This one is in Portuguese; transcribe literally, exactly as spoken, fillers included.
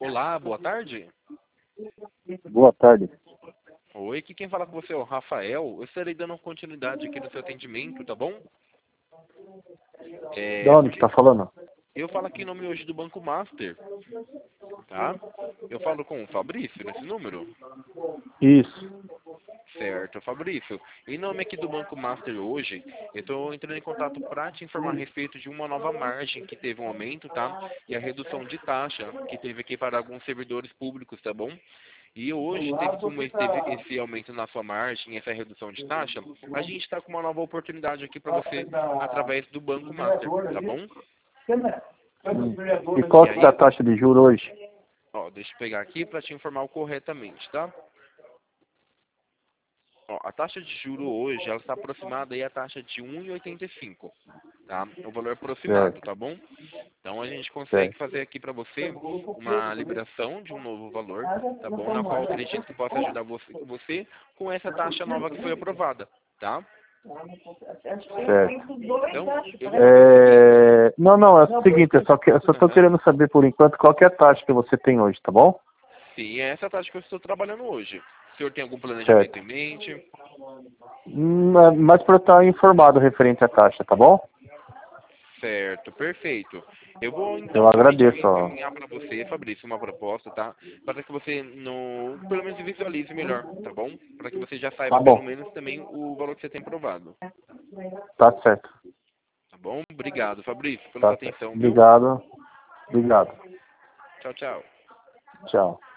Olá, boa tarde. Boa tarde. Oi, aqui quem fala com você é o Rafael. Eu estarei dando continuidade aqui no seu atendimento, tá bom? É, De onde que tá falando? eu falo aqui em nome hoje do Banco Master, tá? Eu falo com o Fabrício nesse número. Isso. Certo, Fabrício. Em nome aqui do Banco Master hoje, eu estou entrando em contato para te informar a respeito de uma nova margem que teve um aumento, tá? E a redução de taxa que teve aqui para alguns servidores públicos, tá bom? E hoje, teve, como teve esse aumento na sua margem, essa redução de taxa, a gente está com uma nova oportunidade aqui para você através do Banco Master, tá bom? Hum. E qual E que tá a aí, taxa de juros hoje? ó, deixa eu pegar aqui para te informar corretamente, tá? Ó, a taxa de juro hoje, ela está aproximada aí à taxa de um vírgula oitenta e cinco, tá? É o valor aproximado, Certo, tá bom? Então a gente consegue certo. fazer aqui para você uma liberação de um novo valor, tá bom? Na qual eu acredito que possa ajudar você, você com essa taxa nova que foi aprovada, tá? Certo. Então, eu vou fazer o seguinte. É... Não, não, é o seguinte, eu só, que, eu só tô Aham. querendo saber por enquanto qual que é a taxa que você tem hoje, tá bom? Sim, é essa taxa que eu estou trabalhando hoje. O senhor tem algum planejamento Certo. em mente? Hum, Mas para eu estar informado referente à taxa, tá bom? Certo, perfeito. Eu vou Eu então somente agradeço, ó. encaminhar para você, Fabrício, uma proposta, tá? Para que você no, pelo menos visualize melhor, tá bom? Para que você já saiba Tá pelo bom, menos também o valor que você tem provado. tá certo. Tá bom? Obrigado, Fabrício, pela sua Tá certo. atenção, viu? Obrigado. Obrigado. Tchau, tchau. Tchau.